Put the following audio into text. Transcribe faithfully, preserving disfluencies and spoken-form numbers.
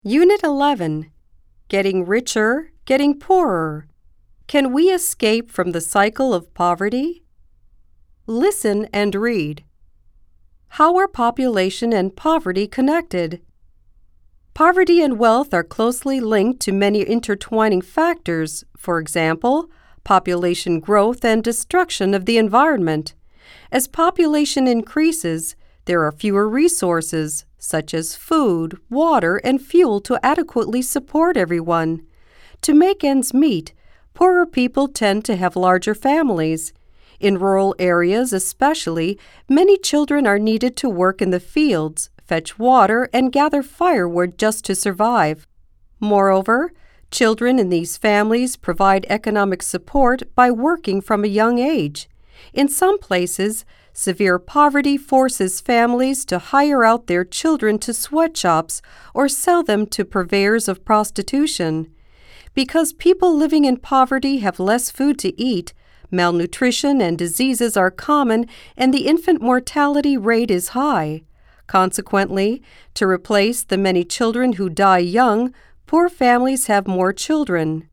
Unit eleven. Getting richer, getting poorer. Can we escape from the cycle of poverty? Listen and read. How are population and poverty connected? Poverty and wealth are closely linked to many intertwining factors, for example, population growth and destruction of the environment. As population increases, there are fewer resources, such as food, water, and fuel to adequately support everyone. To make ends meet, poorer people tend to have larger families. In rural areas especially, many children are needed to work in the fields, fetch water, and gather firewood just to survive. Moreover, children in these families provide economic support by working from a young age. In some places, severe poverty forces families to hire out their children to sweatshops or sell them to purveyors of prostitution. Because people living in poverty have less food to eat, malnutrition and diseases are common and the infant mortality rate is high. Consequently, to replace the many children who die young, poor families have more children.